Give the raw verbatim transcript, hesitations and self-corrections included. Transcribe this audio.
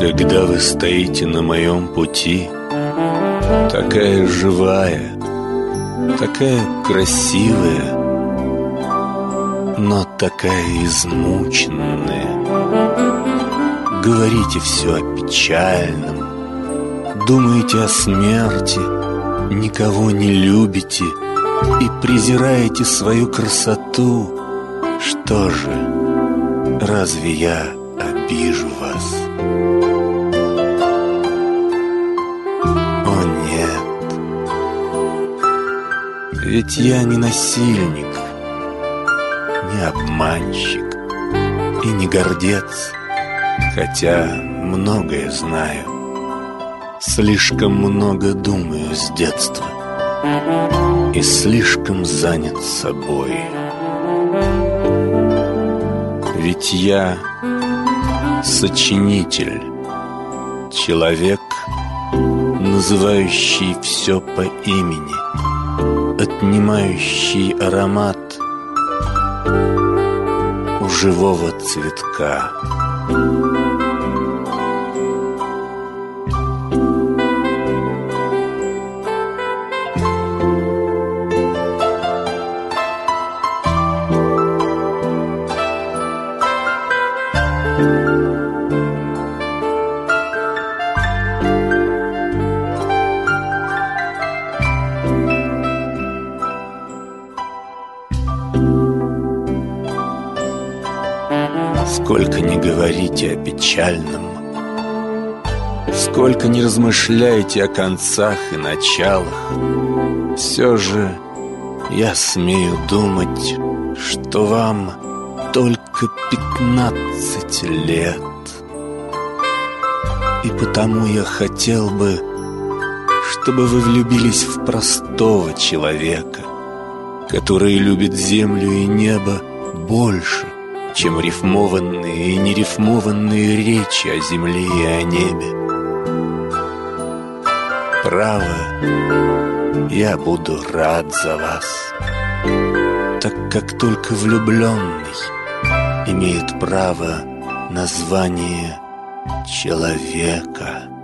Когда вы стоите на моем пути, такая живая, такая красивая, но такая измученная. Говорите все о печальном, думаете о смерти, никого не любите и презираете свою красоту. Что же, разве я обижу вас? О нет, ведь я не насильник, не обманщик и не гордец, хотя многое знаю, слишком много думаю с детства и слишком занят собой. Ведь я сочинитель, человек, называющий все по имени, отнимающий аромат у живого цветка. Сколько ни говорите о печальном, сколько ни размышляете о концах и началах, все же я смею думать, что вам только пятнадцать лет. И потому я хотел бы, чтобы вы влюбились в простого человека, который любит землю и небо больше, чем рифмованные и нерифмованные речи о земле и о небе. Право, я буду рад за вас, так как только влюбленный имеет право на звание человека.